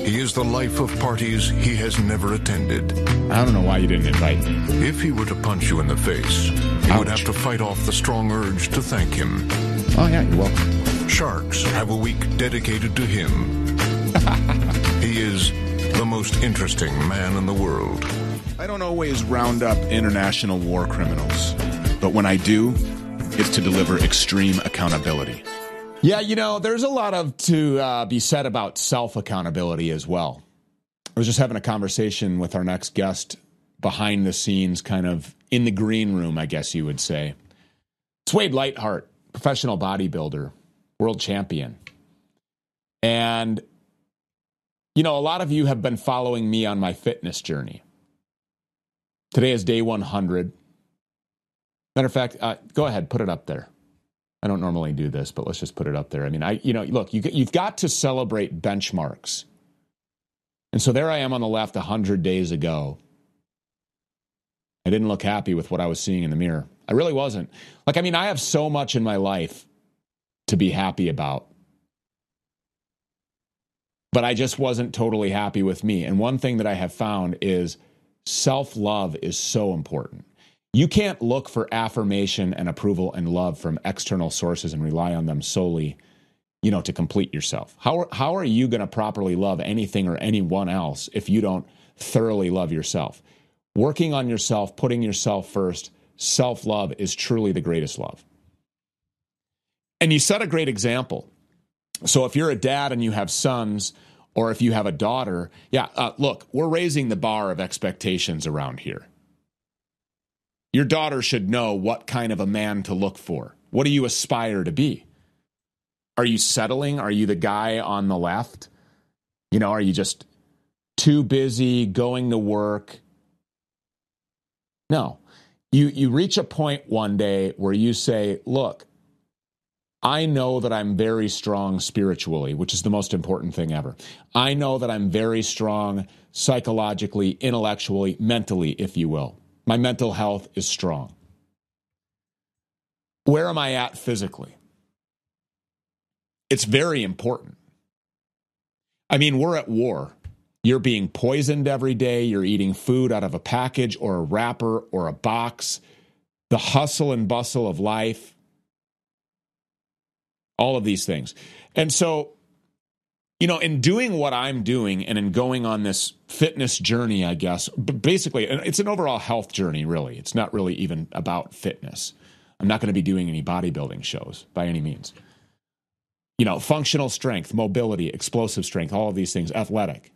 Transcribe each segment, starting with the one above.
He is the life of parties he has never attended. I don't know why you didn't invite me. If he were to punch you in the face, you would have to fight off the strong urge to thank him. Oh, yeah, you're welcome. Sharks have a week dedicated to him. He is the most interesting man in the world. I don't always round up international war criminals, but when I do, it's to deliver extreme accountability. Yeah, there's a lot to be said about self-accountability as well. I was just having a conversation with our next guest behind the scenes, kind of in the green room, I guess you would say. It's Wade Lightheart, professional bodybuilder, world champion. And, a lot of you have been following me on my fitness journey. Today is day 100. Matter of fact, go ahead, put it up there. I don't normally do this, but let's just put it up there. I mean, look, you've got to celebrate benchmarks. And so there I am on the left 100 days ago. I didn't look happy with what I was seeing in the mirror. I really wasn't. I have so much in my life to be happy about. But I just wasn't totally happy with me. And one thing that I have found is self-love is so important. You can't look for affirmation and approval and love from external sources and rely on them solely, to complete yourself. How are you going to properly love anything or anyone else if you don't thoroughly love yourself? Working on yourself, putting yourself first, self-love is truly the greatest love. And you set a great example. So if you're a dad and you have sons, or if you have a daughter, look, we're raising the bar of expectations around here. Your daughter should know what kind of a man to look for. What do you aspire to be? Are you settling? Are you the guy on the left? Are you just too busy going to work? No. You reach a point one day where you say, look, I know that I'm very strong spiritually, which is the most important thing ever. I know that I'm very strong psychologically, intellectually, mentally, if you will. My mental health is strong. Where am I at physically? It's very important. We're at war. You're being poisoned every day. You're eating food out of a package or a wrapper or a box. The hustle and bustle of life. All of these things. And so, in doing what I'm doing and in going on this fitness journey, I guess, basically, it's an overall health journey, really. It's not really even about fitness. I'm not going to be doing any bodybuilding shows by any means. Functional strength, mobility, explosive strength, all of these things, athletic.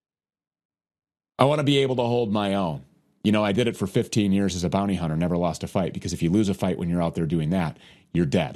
I want to be able to hold my own. I did it for 15 years as a bounty hunter, never lost a fight, because if you lose a fight when you're out there doing that, you're dead.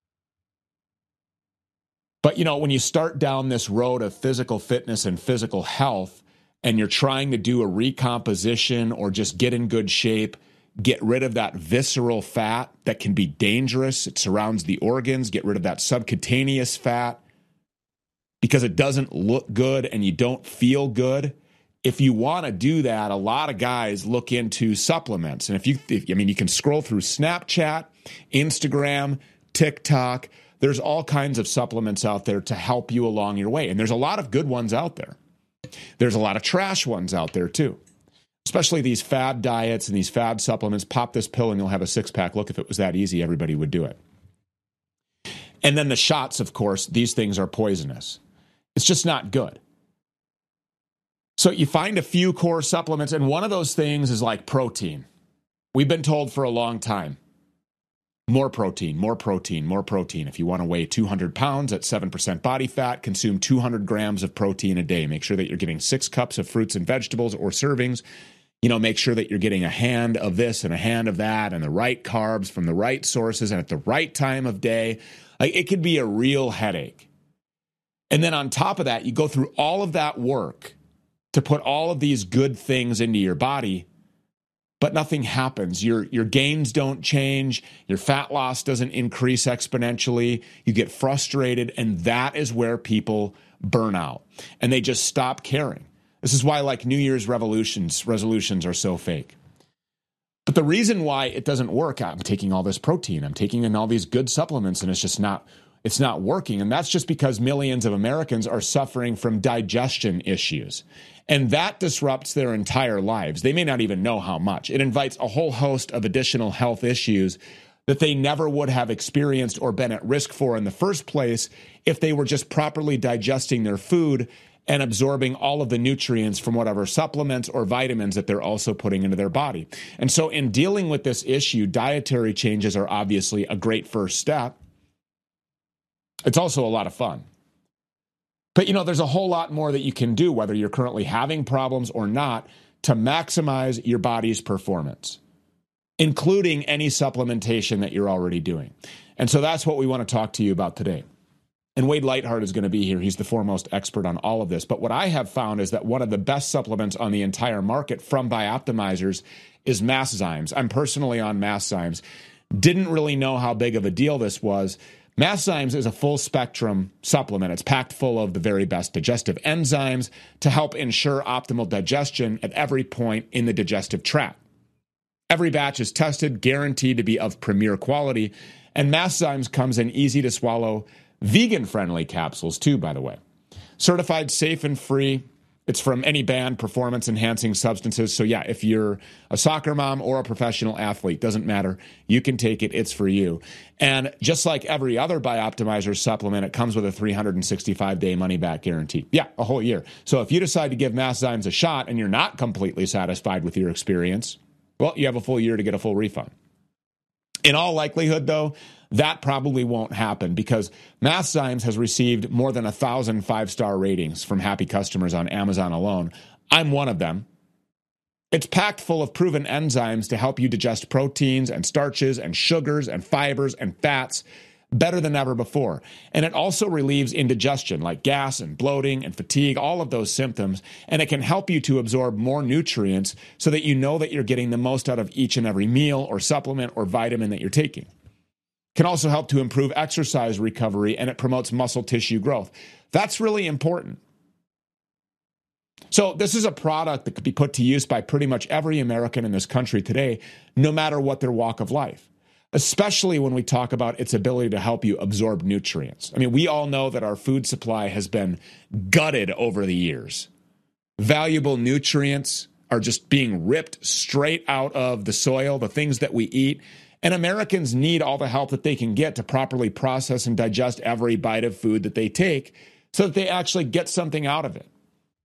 But, when you start down this road of physical fitness and physical health, and you're trying to do a recomposition or just get in good shape, get rid of that visceral fat that can be dangerous. It surrounds the organs. Get rid of that subcutaneous fat because it doesn't look good and you don't feel good. If you want to do that, a lot of guys look into supplements. And you can scroll through Snapchat, Instagram, TikTok. There's all kinds of supplements out there to help you along your way. And there's a lot of good ones out there. There's a lot of trash ones out there too. Especially these fad diets and these fad supplements. Pop this pill and you'll have a six-pack. Look, if it was that easy, everybody would do it. And then the shots, of course, these things are poisonous. It's just not good. So you find a few core supplements, and one of those things is like protein. We've been told for a long time, more protein, more protein, more protein. If you want to weigh 200 pounds at 7% body fat, consume 200 grams of protein a day. Make sure that you're getting 6 cups of fruits and vegetables or servings. Make sure that you're getting a hand of this and a hand of that and the right carbs from the right sources and at the right time of day. It could be a real headache. And then on top of that, you go through all of that work to put all of these good things into your body, but nothing happens. Your gains don't change. Your fat loss doesn't increase exponentially. You get frustrated, and that is where people burn out, and they just stop caring. This is why, New Year's resolutions are so fake. But the reason why it doesn't work, I'm taking all this protein, I'm taking in all these good supplements, and it's just not, It's not working. And that's just because millions of Americans are suffering from digestion issues. And that disrupts their entire lives. They may not even know how much. It invites a whole host of additional health issues that they never would have experienced or been at risk for in the first place if they were just properly digesting their food and absorbing all of the nutrients from whatever supplements or vitamins that they're also putting into their body. And so in dealing with this issue, dietary changes are obviously a great first step. It's also a lot of fun. But, there's a whole lot more that you can do, whether you're currently having problems or not, to maximize your body's performance, including any supplementation that you're already doing. And so that's what we want to talk to you about today. And Wade Lightheart is going to be here. He's the foremost expert on all of this. But what I have found is that one of the best supplements on the entire market from Bioptimizers is Masszymes. I'm personally on Masszymes. Didn't really know how big of a deal this was. Masszymes is a full-spectrum supplement. It's packed full of the very best digestive enzymes to help ensure optimal digestion at every point in the digestive tract. Every batch is tested, guaranteed to be of premier quality, and Masszymes comes in easy-to-swallow, vegan-friendly capsules too, by the way. Certified safe and free. It's from any banned performance-enhancing substances. So yeah, if you're a soccer mom or a professional athlete, doesn't matter. You can take it. It's for you. And just like every other Bioptimizer supplement, it comes with a 365-day money-back guarantee. Yeah, a whole year. So if you decide to give Masszymes a shot and you're not completely satisfied with your experience, well, you have a full year to get a full refund. In all likelihood, though, that probably won't happen because Masszymes has received more than 1,000 five-star ratings from happy customers on Amazon alone. I'm one of them. It's packed full of proven enzymes to help you digest proteins and starches and sugars and fibers and fats better than ever before. And it also relieves indigestion like gas and bloating and fatigue, all of those symptoms. And it can help you to absorb more nutrients so that you know that you're getting the most out of each and every meal or supplement or vitamin that you're taking. Can also help to improve exercise recovery, and it promotes muscle tissue growth. That's really important. So this is a product that could be put to use by pretty much every American in this country today, no matter what their walk of life, especially when we talk about its ability to help you absorb nutrients. I mean, we all know that our food supply has been gutted over the years. Valuable nutrients are just being ripped straight out of the soil, the things that we eat. And Americans need all the help that they can get to properly process and digest every bite of food that they take so that they actually get something out of it.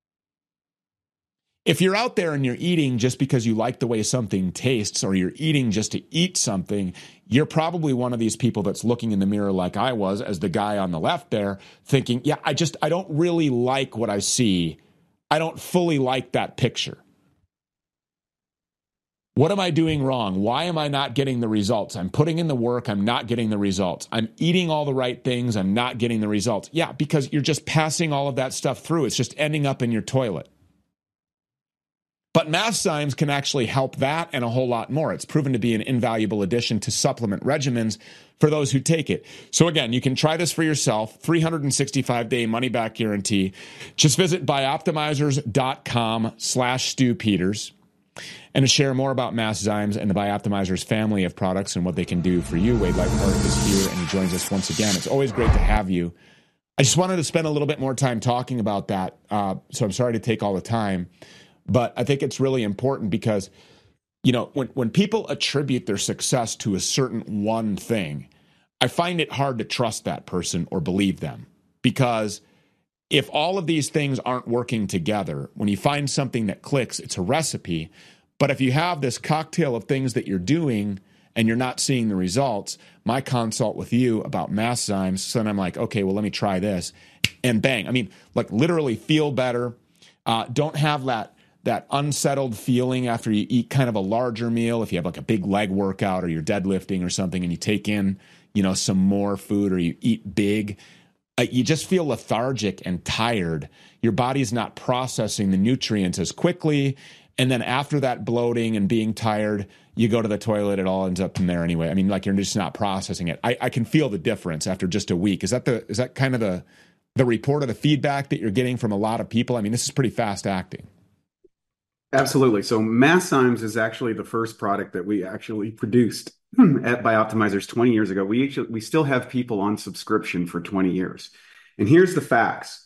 If you're out there and you're eating just because you like the way something tastes or you're eating just to eat something, you're probably one of these people that's looking in the mirror like I was as the guy on the left there thinking, yeah, I don't really like what I see. I don't fully like that picture. What am I doing wrong? Why am I not getting the results? I'm putting in the work. I'm not getting the results. I'm eating all the right things. I'm not getting the results. Yeah, because you're just passing all of that stuff through. It's just ending up in your toilet. But Masszymes can actually help that and a whole lot more. It's proven to be an invaluable addition to supplement regimens for those who take it. So again, you can try this for yourself, 365-day money-back guarantee. Just visit bioptimizers.com/Stu Peters. And to share more about Masszymes and the Bioptimizers family of products and what they can do for you, Wade Lightheart is here and he joins us once again. It's always great to have you. I just wanted to spend a little bit more time talking about that, so I'm sorry to take all the time. But I think it's really important because, when people attribute their success to a certain one thing, I find it hard to trust that person or believe them. Because if all of these things aren't working together, when you find something that clicks, it's a recipe. But if you have this cocktail of things that you're doing and you're not seeing the results, my consult with you about Masszymes, so then I'm like, okay, well, let me try this. And bang. I mean, like literally feel better. Don't have that unsettled feeling after you eat kind of a larger meal. If you have like a big leg workout or you're deadlifting or something and you take in, some more food or you eat big, you just feel lethargic and tired. Your body's not processing the nutrients as quickly. And then after that bloating and being tired, you go to the toilet, it all ends up in there anyway. I mean, like you're just not processing it. I can feel the difference after just a week. Is that kind of the report or the feedback that you're getting from a lot of people? I mean, this is pretty fast acting. Absolutely. So Masszymes is actually the first product that we actually produced by Optimizers 20 years ago. We still have people on subscription for 20 years. And here's the facts.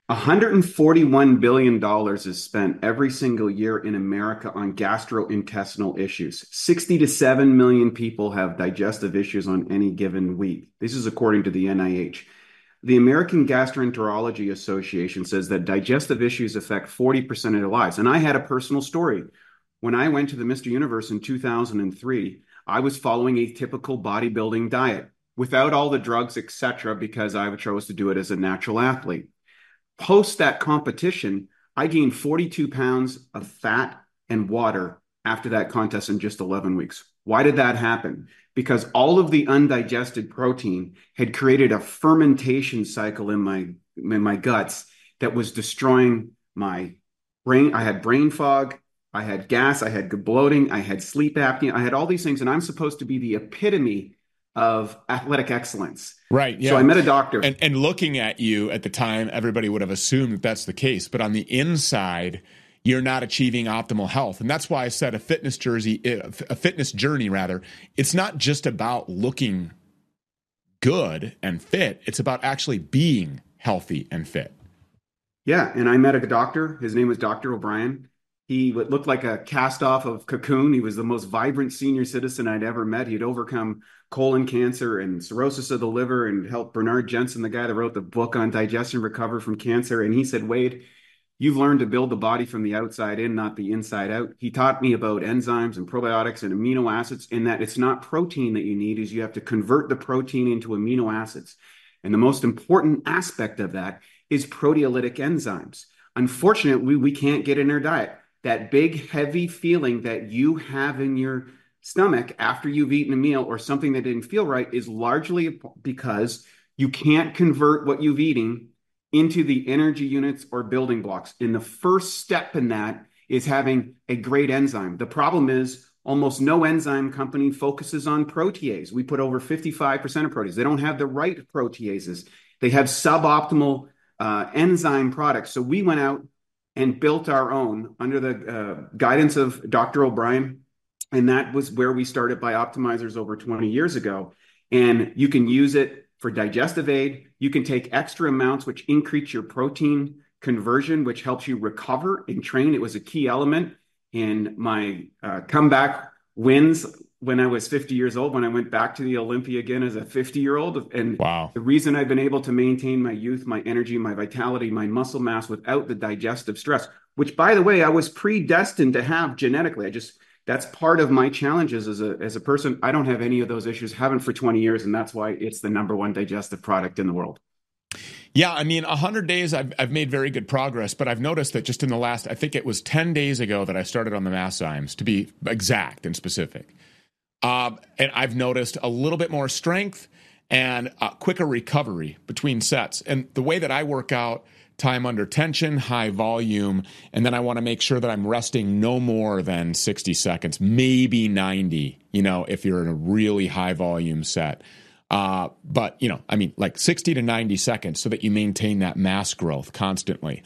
$141 billion is spent every single year in America on gastrointestinal issues. 60 to 7 million people have digestive issues on any given week. This is according to the NIH. The American Gastroenterology Association says that digestive issues affect 40% of their lives. And I had a personal story. When I went to the Mr. Universe in 2003, I was following a typical bodybuilding diet without all the drugs, etc., because I chose to do it as a natural athlete. Post that competition, I gained 42 pounds of fat and water after that contest in just 11 weeks. Why did that happen? Because all of the undigested protein had created a fermentation cycle in my guts that was destroying my brain. I had brain fog, I had gas, I had bloating, I had sleep apnea, I had all these things, and I'm supposed to be the epitome of athletic excellence. Right. Yeah. So I met a doctor. And looking at you at the time, everybody would have assumed that that's the case. But on the inside, you're not achieving optimal health. And that's why I said a fitness journey, rather. It's not just about looking good and fit. It's about actually being healthy and fit. Yeah. And I met a doctor. His name was Dr. O'Brien. He looked like a cast off of Cocoon. He was the most vibrant senior citizen I'd ever met. He'd overcome colon cancer and cirrhosis of the liver and helped Bernard Jensen, the guy that wrote the book on digestion, recover from cancer. And he said, Wade, you've learned to build the body from the outside in, not the inside out. He taught me about enzymes and probiotics and amino acids, and that it's not protein that you need, is you have to convert the protein into amino acids. And the most important aspect of that is proteolytic enzymes. Unfortunately, we can't get in our diet. That big, heavy feeling that you have in your stomach after you've eaten a meal or something that didn't feel right is largely because you can't convert what you've eaten into the energy units or building blocks. And the first step in that is having a great enzyme. The problem is almost no enzyme company focuses on protease. We put over 55% of protease. They don't have the right proteases. They have suboptimal enzyme products. So we went out and built our own under the guidance of Dr. O'Brien. And that was where we started by Optimizers over 20 years ago. And you can use it for digestive aid. You can take extra amounts, which increase your protein conversion, which helps you recover and train. It was a key element in my comeback wins when I was 50 years old, when I went back to the Olympia again as a 50-year-old. And wow. The reason I've been able to maintain my youth, my energy, my vitality, my muscle mass without the digestive stress, which, by the way, I was predestined to have genetically. That's part of my challenges as a person. I don't have any of those issues, haven't for 20 years. And that's why it's the number one digestive product in the world. Yeah, I mean, 100 days, I've made very good progress, but I've noticed that just in the last, I think it was 10 days ago that I started on the Masszymes, to be exact and specific. And I've noticed a little bit more strength and quicker recovery between sets. And the way that I work out, time under tension, high volume, and then I want to make sure that I'm resting no more than 60 seconds, maybe 90, if you're in a really high volume set. But, I mean, like 60 to 90 seconds so that you maintain that mass growth constantly.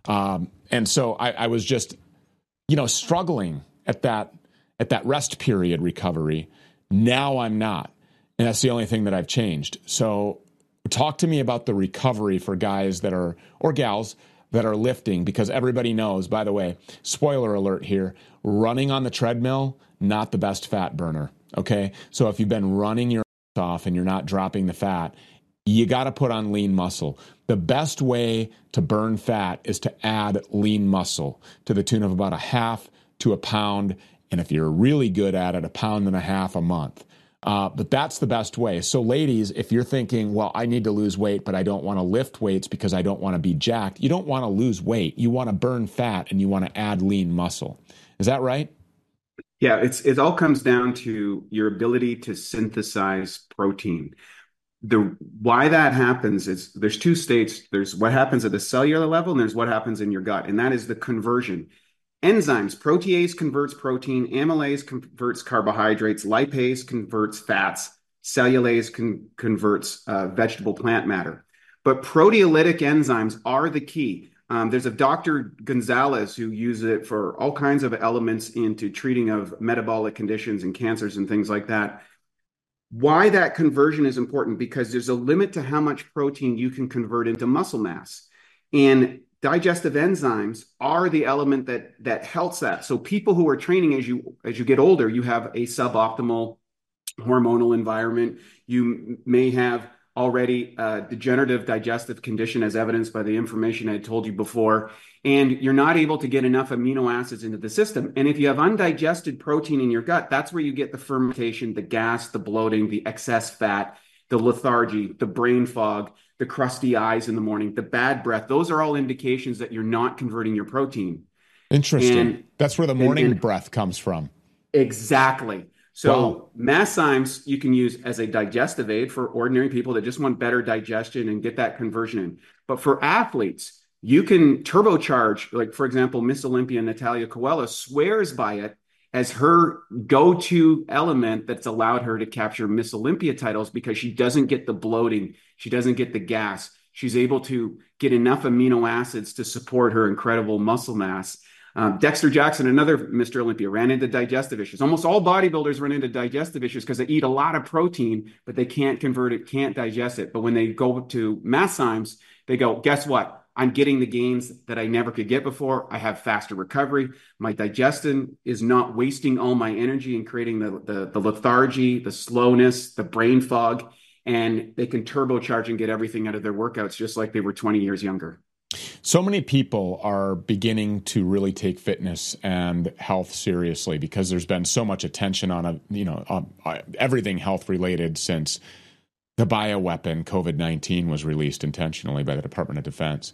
And so I was just, struggling at that rest period recovery. Now I'm not. And that's the only thing that I've changed. So talk to me about the recovery for guys that are, or gals that are lifting, because everybody knows, by the way, spoiler alert here, running on the treadmill, not the best fat burner. Okay. So if you've been running your off and you're not dropping the fat, you got to put on lean muscle. The best way to burn fat is to add lean muscle to the tune of about a half to a pound. And if you're really good at it, 1.5 pounds a month. But that's the best way. So ladies, if you're thinking, well, I need to lose weight, but I don't want to lift weights because I don't want to be jacked. You don't want to lose weight. You want to burn fat and you want to add lean muscle. Is that right? Yeah, it all comes down to your ability to synthesize protein. Why that happens is there's two states. There's what happens at the cellular level and there's what happens in your gut. And that is the conversion. Enzymes, protease converts protein, amylase converts carbohydrates, lipase converts fats, cellulase converts vegetable plant matter. But proteolytic enzymes are the key. There's a Dr. Gonzalez who uses it for all kinds of elements into treating of metabolic conditions and cancers and things like that. Why that conversion is important, because there's a limit to how much protein you can convert into muscle mass. And digestive enzymes are the element that helps that. So people who are training, as you get older, you have a suboptimal hormonal environment. You may have already a degenerative digestive condition, as evidenced by the information I told you before, and you're not able to get enough amino acids into the system. And if you have undigested protein in your gut, that's where you get the fermentation, the gas, the bloating, the excess fat, the lethargy, the brain fog, the crusty eyes in the morning, the bad breath. Those are all indications that you're not converting your protein. Interesting. And that's where the morning breath comes from. Exactly. So Wow. Masszymes you can use as a digestive aid for ordinary people that just want better digestion and get that conversion in. But for athletes, you can turbocharge, like, for example, Miss Olympia Natalia Coelho swears by it as her go-to element that's allowed her to capture Miss Olympia titles, because she doesn't get the bloating. She doesn't get the gas. She's able to get enough amino acids to support her incredible muscle mass. Dexter Jackson, another Mr. Olympia, ran into digestive issues. Almost all bodybuilders run into digestive issues because they eat a lot of protein, but they can't convert it, can't digest it. But when they go to Masszymes, they go, guess what? I'm getting the gains that I never could get before. I have faster recovery. My digestion is not wasting all my energy and creating the lethargy, the slowness, the brain fog, and they can turbocharge and get everything out of their workouts just like they were 20 years younger. So many people are beginning to really take fitness and health seriously because there's been so much attention on everything health related since the bioweapon COVID-19 was released intentionally by the Department of Defense.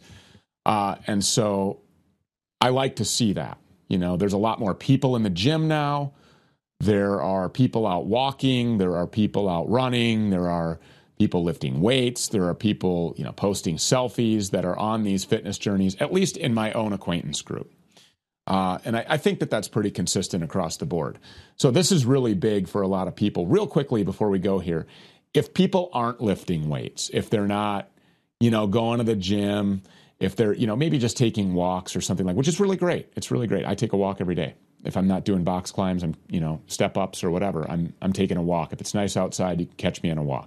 And so I like to see that. There's a lot more people in the gym now. There are people out walking. There are people out running. There are people lifting weights. There are people, posting selfies that are on these fitness journeys, at least in my own acquaintance group. And I think that that's pretty consistent across the board. So this is really big for a lot of people. Real quickly before we go here, if people aren't lifting weights, if they're not, going to the gym, if they're, maybe just taking walks or something which is really great. It's really great. I take a walk every day. If I'm not doing box climbs, I'm, step ups or whatever, I'm taking a walk. If it's nice outside, you can catch me on a walk.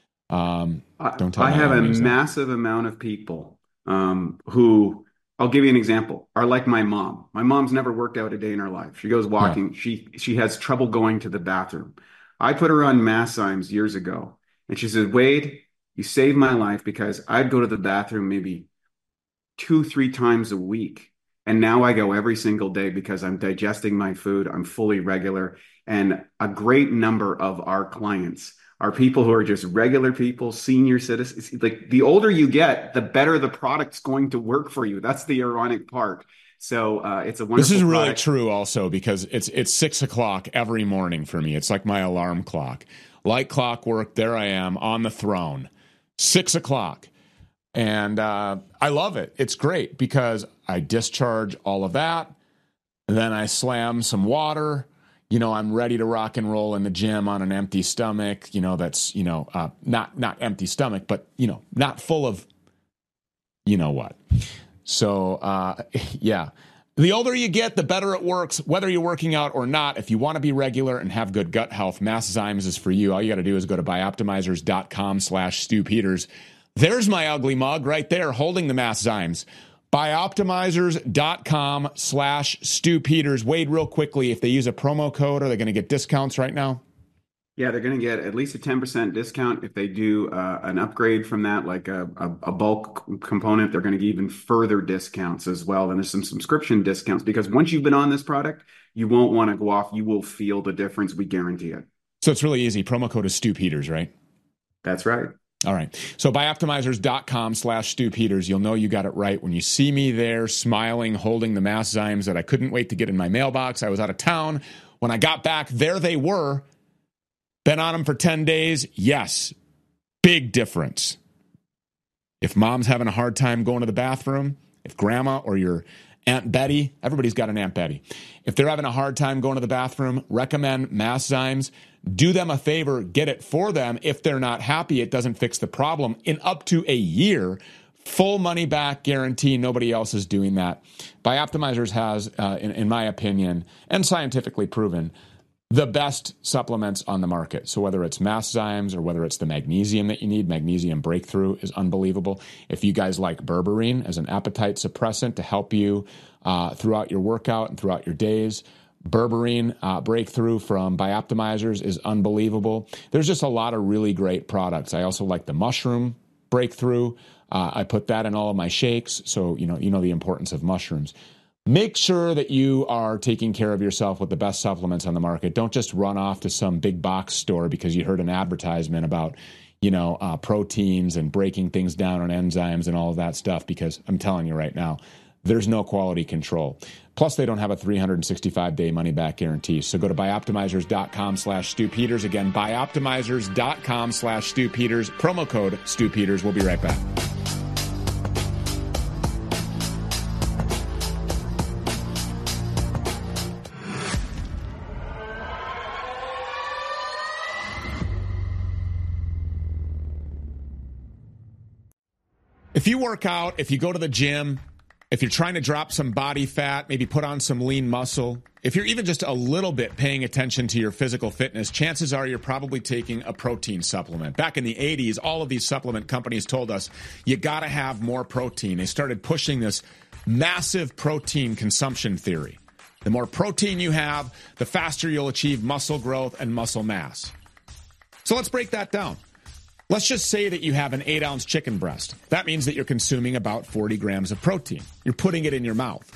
Don't tell I have a enemies that. massive amount of people who, I'll give you an example, are like my mom. My mom's never worked out a day in her life. She goes walking. Yeah. She has trouble going to the bathroom. I put her on Masszymes years ago, and she said, Wade, you saved my life, because I'd go to the bathroom maybe 2-3 times a week. And now I go every single day because I'm digesting my food. I'm fully regular. And a great number of our clients are people who are just regular people, senior citizens. Like, the older you get, the better the product's going to work for you. That's the ironic part. So it's a wonderful This is really product. true also, because it's 6:00 every morning for me. It's like my alarm clock. Like clockwork, there I am on the throne, 6:00. And I love it. It's great because I discharge all of that. And then I slam some water. I'm ready to rock and roll in the gym on an empty stomach, that's, not empty stomach, but, not full of, what. So, yeah, the older you get, the better it works, whether you're working out or not. If you want to be regular and have good gut health, Masszymes is for you. All you got to do is go to bioptimizers.com/Stu Peters. There's my ugly mug right there holding the Masszymes. Bioptimizers.com/Stu Peters. Wade, real quickly, if they use a promo code, are they going to get discounts right now? Yeah, they're going to get at least a 10% discount. If they do an upgrade from that, like a bulk component, they're going to get even further discounts as well. And there's some subscription discounts, because once you've been on this product, you won't want to go off. You will feel the difference. We guarantee it. So it's really easy. Promo code is Stu Peters, right? That's right. All right. So bioptimizers.com/Stu Peters. You'll know you got it right when you see me there smiling, holding the Masszymes that I couldn't wait to get in my mailbox. I was out of town. When I got back, there they were. Been on them for 10 days. Yes. Big difference. If mom's having a hard time going to the bathroom, if grandma or your Aunt Betty, everybody's got an Aunt Betty. If they're having a hard time going to the bathroom, recommend Masszymes. Do them a favor, get it for them. If they're not happy, it doesn't fix the problem. In up to a year, full money back guarantee. Nobody else is doing that. Bioptimizers has, in my opinion, and scientifically proven, the best supplements on the market. So whether it's Masszymes or whether it's the magnesium that you need, Magnesium Breakthrough is unbelievable. If you guys like berberine as an appetite suppressant to help you throughout your workout and throughout your days, berberine Breakthrough from Bioptimizers is unbelievable. There's just a lot of really great products. I also like the mushroom Breakthrough. I put that in all of my shakes. So, you know the importance of mushrooms. Make sure that you are taking care of yourself with the best supplements on the market. Don't just run off to some big box store because you heard an advertisement about, proteins and breaking things down on enzymes and all of that stuff, because I'm telling you right now, there's no quality control. Plus, they don't have a 365-day money-back guarantee. So go to bioptimizers.com/Stu Peters. Again, bioptimizers.com/Stu Peters. Promo code Stu Peters. We'll be right back. If you work out, if you go to the gym, if you're trying to drop some body fat, maybe put on some lean muscle, if you're even just a little bit paying attention to your physical fitness, chances are you're probably taking a protein supplement. Back in the 80s, all of these supplement companies told us you got to have more protein. They started pushing this massive protein consumption theory. The more protein you have, the faster you'll achieve muscle growth and muscle mass. So let's break that down. Let's just say that you have an 8-ounce chicken breast. That means that you're consuming about 40 grams of protein. You're putting it in your mouth.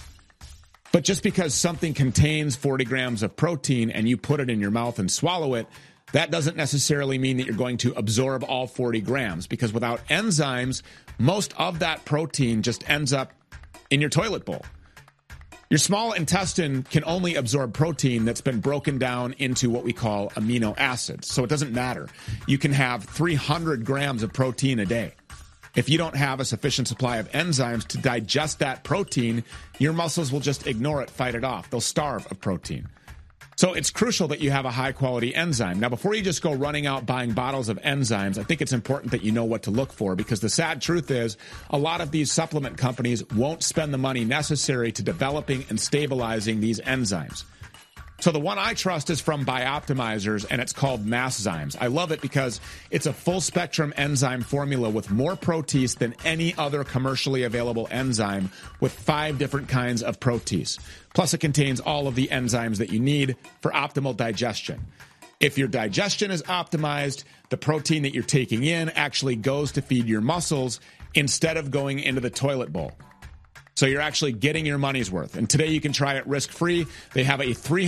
But just because something contains 40 grams of protein and you put it in your mouth and swallow it, that doesn't necessarily mean that you're going to absorb all 40 grams, because without enzymes, most of that protein just ends up in your toilet bowl. Your small intestine can only absorb protein that's been broken down into what we call amino acids. So it doesn't matter. You can have 300 grams of protein a day. If you don't have a sufficient supply of enzymes to digest that protein, your muscles will just ignore it, fight it off. They'll starve of protein. So it's crucial that you have a high-quality enzyme. Now, before you just go running out buying bottles of enzymes, I think it's important that you know what to look for, because the sad truth is a lot of these supplement companies won't spend the money necessary to developing and stabilizing these enzymes. So the one I trust is from Bioptimizers, and it's called Masszymes. I love it because it's a full-spectrum enzyme formula with more protease than any other commercially available enzyme, with 5 different kinds of protease. Plus, it contains all of the enzymes that you need for optimal digestion. If your digestion is optimized, the protein that you're taking in actually goes to feed your muscles instead of going into the toilet bowl. So you're actually getting your money's worth. And today you can try it risk-free. They have a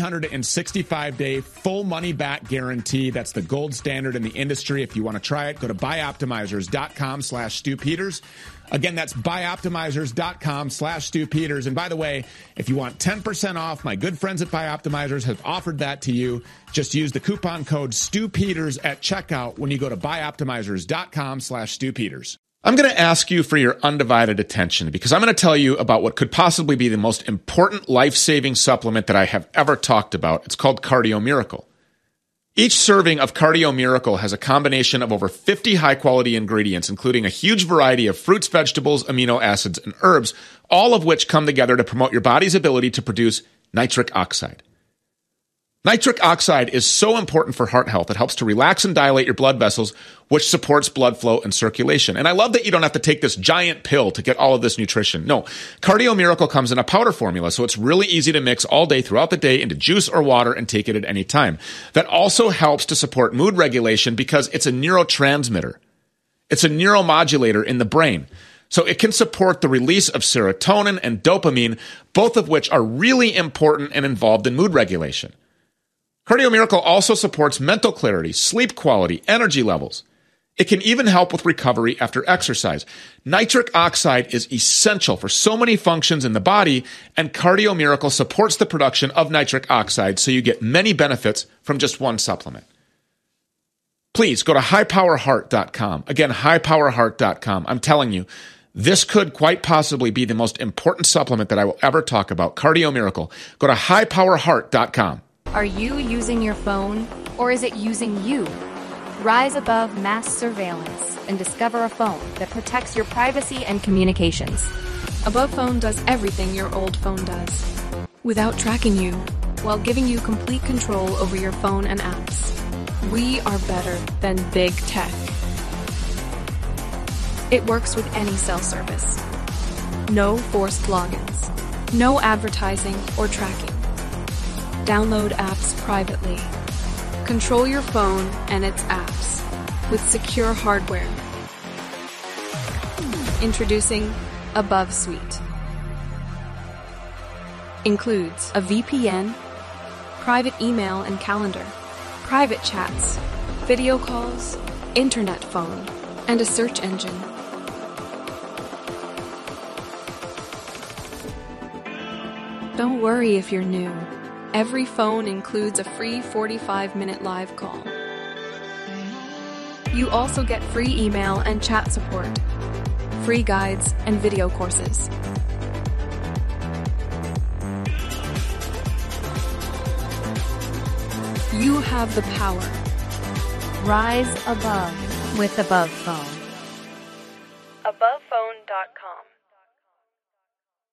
365-day full money-back guarantee. That's the gold standard in the industry. If you want to try it, go to bioptimizers.com/Stu Peters. Again, that's bioptimizers.com/Stu Peters. And by the way, if you want 10% off, my good friends at Bioptimizers have offered that to you. Just use the coupon code Stu Peters at checkout when you go to bioptimizers.com/Stu Peters. I'm going to ask you for your undivided attention, because I'm going to tell you about what could possibly be the most important life-saving supplement that I have ever talked about. It's called Cardio Miracle. Each serving of Cardio Miracle has a combination of over 50 high-quality ingredients, including a huge variety of fruits, vegetables, amino acids, and herbs, all of which come together to promote your body's ability to produce nitric oxide. Nitric oxide is so important for heart health. It helps to relax and dilate your blood vessels, which supports blood flow and circulation. And I love that you don't have to take this giant pill to get all of this nutrition. No, Cardio Miracle comes in a powder formula, so it's really easy to mix all day throughout the day into juice or water and take it at any time. That also helps to support mood regulation because it's a neurotransmitter. It's a neuromodulator in the brain. So it can support the release of serotonin and dopamine, both of which are really important and involved in mood regulation. Cardio Miracle also supports mental clarity, sleep quality, energy levels. It can even help with recovery after exercise. Nitric oxide is essential for so many functions in the body, and Cardio Miracle supports the production of nitric oxide, so you get many benefits from just one supplement. Please go to highpowerheart.com. Again, highpowerheart.com. I'm telling you, this could quite possibly be the most important supplement that I will ever talk about. Cardio Miracle. Go to highpowerheart.com. Are you using your phone, or is it using you? Rise above mass surveillance and discover a phone that protects your privacy and communications. Above Phone does everything your old phone does, without tracking you while giving you complete control over your phone and apps. We are better than big tech. It works with any cell service. No forced logins. No advertising or tracking. Download apps privately. Control your phone and its apps with secure hardware. Introducing Above Suite. Includes a VPN, private email and calendar, private chats, video calls, internet phone, and a search engine. Don't worry if you're new. Every phone includes a free 45-minute live call. You also get free email and chat support, free guides and video courses. You have the power. Rise above with Above Phone.